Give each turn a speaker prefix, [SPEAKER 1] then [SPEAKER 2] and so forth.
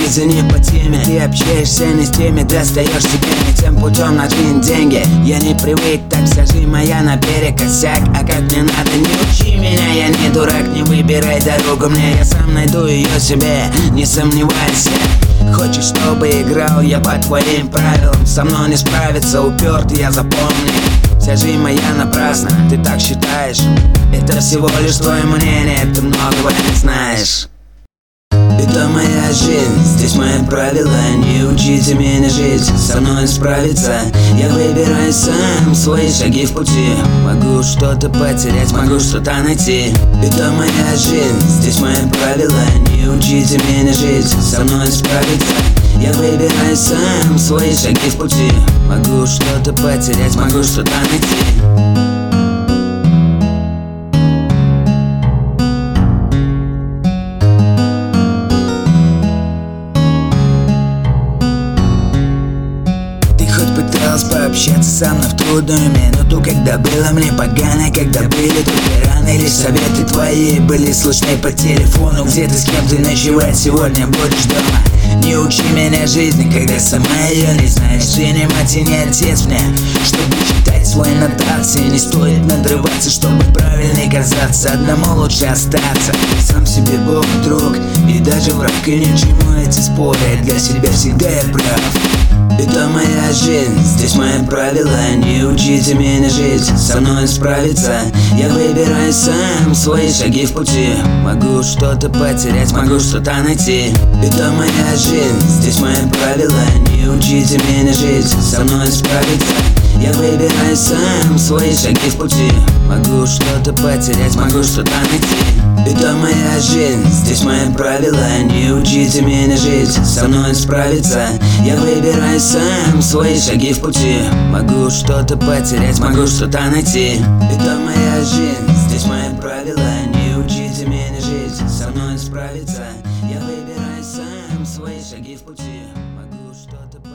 [SPEAKER 1] общаться не по теме. Ты общаешься не с теми, достаешь себе не тем путем нажмин деньги. Я не привык, так сажи моя наперекосяк. А как мне надо, не учи меня, я не дурак. Не выбирай дорогу мне, я сам найду ее себе, не сомневайся. Хочешь, чтобы играл я по твоим правилам? Со мной не справиться, упертый я, запомни. Вся жизнь моя напрасна, ты так считаешь? Это всего лишь твое мнение, ты многого не знаешь. Это моя жизнь, здесь мои правила. Не учите меня жить, со мной справиться. Я выбираю сам свои шаги в пути. Могу что-то потерять, могу что-то найти. Это моя жизнь, здесь мои правила. Не учите меня жить, со мной справиться. Я выбираю сам свои шаги в пути. Могу что-то потерять, могу что-то найти. Пыталась пообщаться со мной в трудную минуту, когда было мне погано, когда были трудные раны. Или советы твои были слышны по телефону. Где ты, с кем ты ночевать сегодня будешь дома? Не учи меня жизни, когда сама ее не знаешь. Ты не мать и не отец мне, чтобы читать свой нотации. Не стоит надрываться, чтобы правильно казаться. Одному лучше остаться. Ты сам себе Бог, друг и даже враг. И ни к чему эти споры, для себя всегда я прав. Это моя жизнь, здесь мои правила. Не учите меня жить, со мной справиться. Я выбираю сам свои шаги в пути. Могу что-то потерять, могу что-то найти. Это моя жизнь, здесь мои правила. Не учите меня жить, со мной справиться. Я выбираю сам свои шаги в пути. Могу что-то потерять, могу что-то найти. Это моя жизнь, здесь мои правила. Не учите меня жить, со мной справиться. Я выбираю сам свои шаги в пути. Могу что-то потерять, могу что-то найти. Это моя жизнь, здесь мои правила. Не учите меня жить, со мной справиться. Я выбираю сам свои шаги в пути. Могу что-то